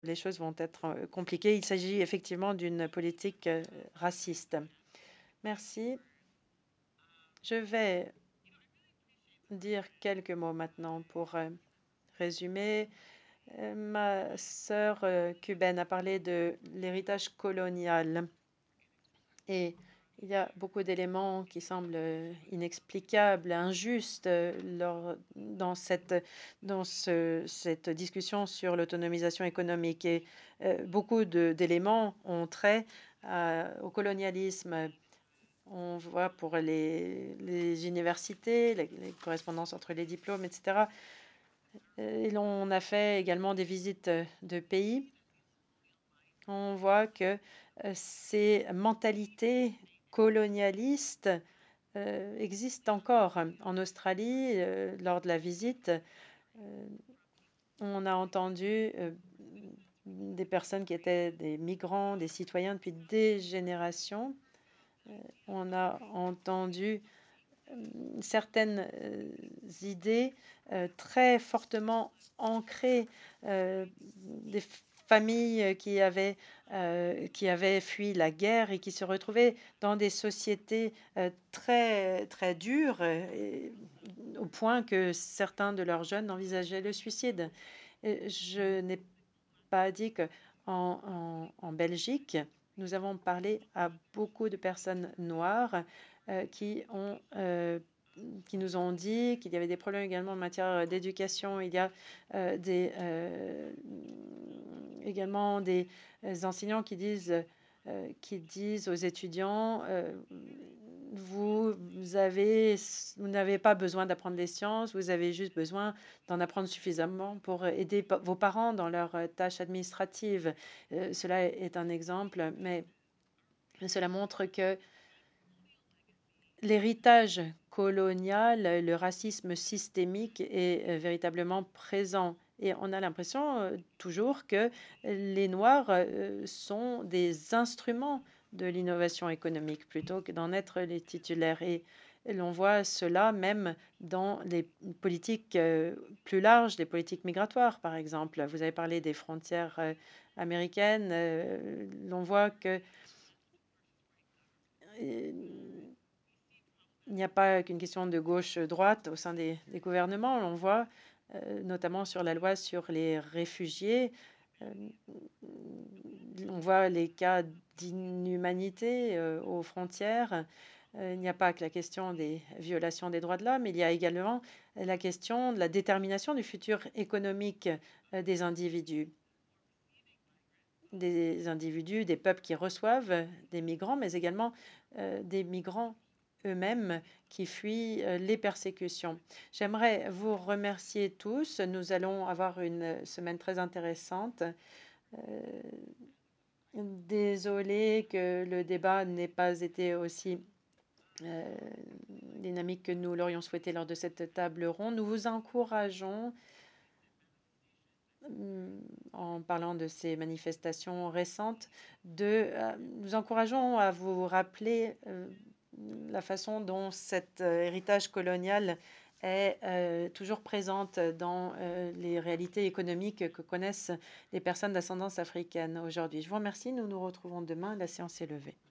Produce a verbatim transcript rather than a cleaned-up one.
les choses vont être euh, compliquées. Il s'agit effectivement d'une politique euh, raciste. Merci. Je vais dire quelques mots maintenant pour euh, résumer. Euh, ma sœur euh, cubaine a parlé de l'héritage colonial et il y a beaucoup d'éléments qui semblent euh, inexplicables, injustes euh, lors- dans cette, dans ce- cette discussion sur l'autonomisation économique. Et euh, beaucoup de- d'éléments ont trait à- au colonialisme. On voit pour les, les universités, les, les correspondances entre les diplômes, et cetera. Et l'on a fait également des visites euh, de pays. On voit que euh, ces mentalités colonialistes euh, existent encore. En Australie, euh, lors de la visite, euh, on a entendu euh, des personnes qui étaient des migrants, des citoyens depuis des générations. Euh, on a entendu euh, certaines euh, idées euh, très fortement ancrées, euh, des familles qui avaient, euh, qui avaient fui la guerre et qui se retrouvaient dans des sociétés euh, très, très dures, et, au point que certains de leurs jeunes envisageaient le suicide. Et je n'ai pas dit que en, en- en Belgique, nous avons parlé à beaucoup de personnes noires euh, qui ont euh, qui nous ont dit qu'il y avait des problèmes également en matière d'éducation. Il y a euh, des, euh, également des enseignants qui disent, euh, qui disent aux étudiants, euh, vous, vous avez, vous n'avez pas besoin d'apprendre les sciences, vous avez juste besoin d'en apprendre suffisamment pour aider pa- vos parents dans leurs euh, tâches administratives. Euh, cela est un exemple, mais cela montre que l'héritage colonial, le racisme systémique est euh, véritablement présent. Et on a l'impression euh, toujours que les Noirs euh, sont des instruments de l'innovation économique plutôt que d'en être les titulaires. Et l'on voit cela même dans les politiques euh, plus larges, les politiques migratoires, par exemple. Vous avez parlé des frontières euh, américaines. Euh, l'on voit que euh, il n'y a pas qu'une question de gauche-droite au sein des, des gouvernements. On voit euh, notamment sur la loi sur les réfugiés. euh, on voit les cas d'inhumanité euh, aux frontières. Euh, il n'y a pas que la question des violations des droits de l'homme, il y a également la question de la détermination du futur économique euh, des individus. Des individus, des peuples qui reçoivent des migrants, mais également euh, des migrants eux-mêmes qui fuient euh, les persécutions. J'aimerais vous remercier tous. Nous allons avoir une semaine très intéressante. Euh, Désolée que le débat n'ait pas été aussi euh, dynamique que nous l'aurions souhaité lors de cette table ronde. Nous vous encourageons, en parlant de ces manifestations récentes, de, euh, nous encourageons à vous rappeler euh, la façon dont cet euh, héritage colonial est euh, toujours présente dans euh, les réalités économiques que connaissent les personnes d'ascendance africaine aujourd'hui. Je vous remercie. Nous nous retrouvons demain. La séance est levée.